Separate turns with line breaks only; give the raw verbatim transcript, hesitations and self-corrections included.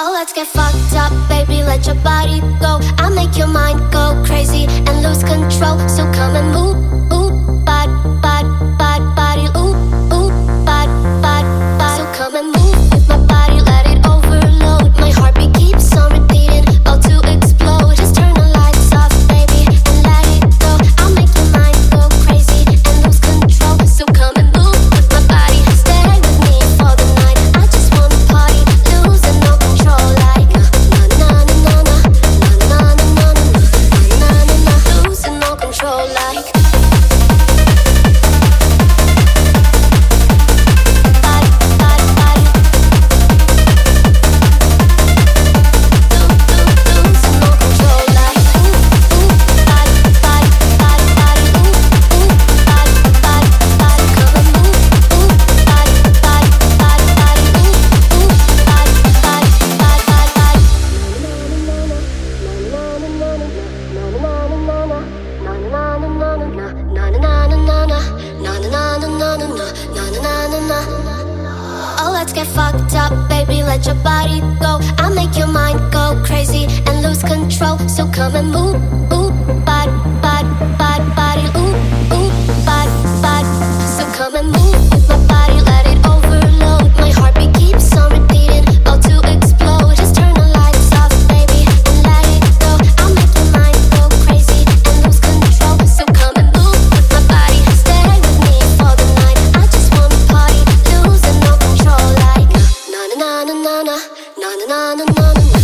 Oh, let's get fucked up, baby, let your body go. I'll make your mind go crazy and lose control. So come and move, ooh, bad, bad, bad body, ooh, ooh, bad, bad, bad. So come and move with my body, let it overload. My heartbeat keeps on repeating, about to explode. Just turn the lights off, baby, and let it go. I'll make your mind go crazy and lose control. So come and move with my body, stay with me for the night. I just wanna party, losing no control. Like na na na na na na na na na na na na, losing no control. Like oh, let's get fucked up, baby, let your body go. I'll make your mind go crazy and lose control. So come and move, ooh, bad, bad, bad body, ooh, ooh, bad, bad. So come and move with my body, let it overload. My heartbeat keeps on repeating, about to explode. Just turn the lights off, baby, and let it go. I'll make your mind go crazy and lose control. So come and move with my body, stay with me for the night. I just wanna party, losing no control. Like na na na na na na na na na na na.